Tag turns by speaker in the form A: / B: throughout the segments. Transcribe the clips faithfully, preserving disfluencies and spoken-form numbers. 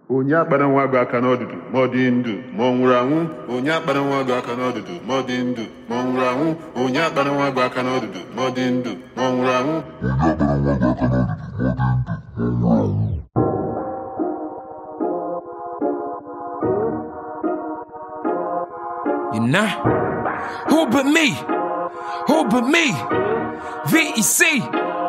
A: onye akpara nwa gị aka n'ọdụdụ ma ọ dị ndụ ma ọ nwụrụ anwụ onye akpara nwa gị aka n'ọdụdụ ma ọ dị ndụ ma ọ nwụrụ anwụ onye akpara nwa gị aka n'ọdụdụ ma ọ dị ndụ ma ọ nwụrụ anwụ onye akpara nwa gị aka n'ọdụdụ ma ọ dị ndụ ma ọ nwụrụ anwụ.
B: You know, who but me? Who but me? V E C.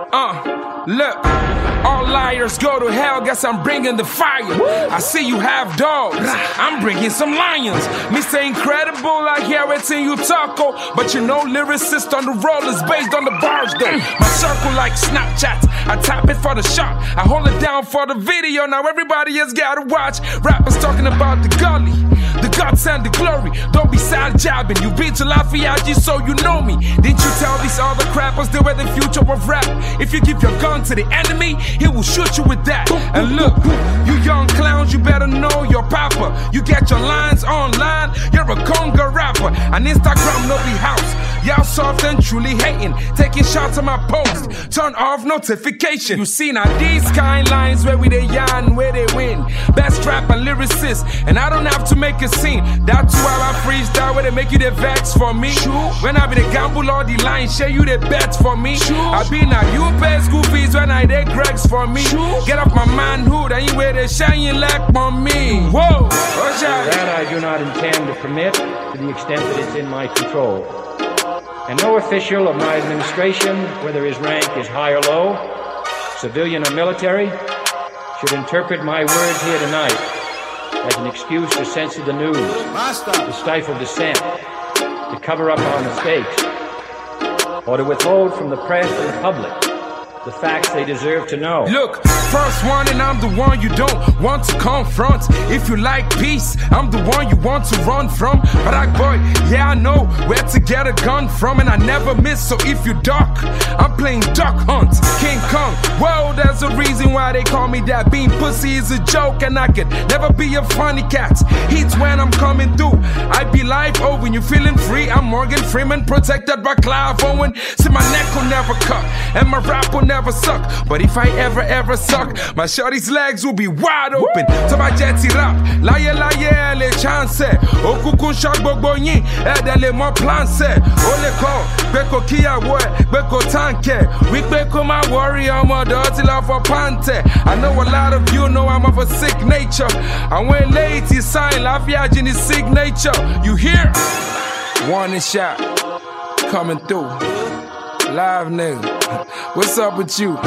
B: Uh, look, all liars go to hell. Guess I'm bringing the fire. I see you have dogs. I'm bringing some lions. Mister Incredible, I hear it in you taco, but you know lyricist on the rollers based on the bars though. My circle like Snapchat. I tap it for the shot. I hold it down for the video. Now everybody has gotta watch. Rappers talking about the gully, the guts and the glory. Don't be side jabbing. You beat to Lafayette, so you know me. Didn't you tell these other crappers they were the future of rap? If you give your gun to the enemy, he will shoot you with that. And look, you young clowns, you better know your papa. You get your lines online, you're a conga rapper. On Instagram, no be house. Y'all soft and truly hating, taking shots at my post. Turn off notification. You see now these kind lines where we they yarn, where they win. Best rap and lyricist, and I don't have to make a scene. That's why I freestyle where they make you the vex for me. Sure. When I be the gamble or the line, share you the bets for me. Sure. I be now you pay school fees when I they Gregs for me. Sure. Get off my manhood, I ain't where they shine your lack on me. Whoa,
C: that I do not intend to permit to the extent that it's in my control. And no official of my administration, whether his rank is high or low, civilian or military, should interpret my words here tonight as an excuse to censor the news, Master. to stifle dissent, to cover up our mistakes, or to withhold from the press and the public the facts they deserve to know.
B: Look, first one and I'm the one you don't want to confront. If you like peace, I'm the one you want to run from. Black boy, yeah I know where to get a gun from, and I never miss, so if you duck, I'm playing duck hunt. King Kong, whoa, there's a reason why they call me that. Being pussy is a joke and I could never be a funny cat. Heat's when I'm coming through, I be live oh when you feeling free. I'm Morgan Freeman, protected by Clive Owen. See my neck will never cut, and my rap will never suck, but if I ever ever suck, my shorty's legs will be wide open. To my jetty rap, laye laye le chance. Okukun shak gbogbo yin, edele mo plan se. Ole kon, beko kiya wo, beko tanke. We beko my warrior, my dirty love for pante. I know a lot of you know I'm of a sick nature. And when late he sign Lafayette in his signature. You hear? Warning shot coming through. Live nigga, what's up with you?